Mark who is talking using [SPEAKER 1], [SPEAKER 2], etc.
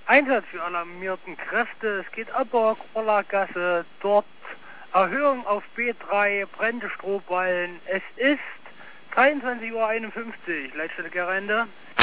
[SPEAKER 1] Einsatz für alarmierten Kräfte. Es geht Abbau, Korlagasse, dort Erhöhung auf B3, brennende Strohballen. Es ist 23:51 Uhr, Leitstelle Gerende.